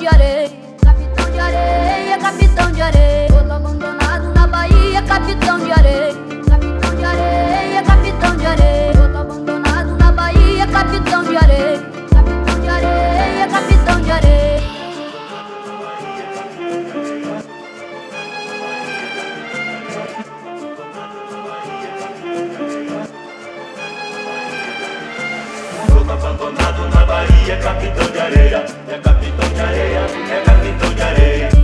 de areia, capitão de areia, capitão de areia. Todo abandonado na Bahia, capitão de areia, capitão de areia, capitão de areia. Todo abandonado na Bahia, capitão de areia, capitão de areia, capitão de areia. Todo abandonado na Bahia, capitão de areia, é capitão de areia, é capitão de areia.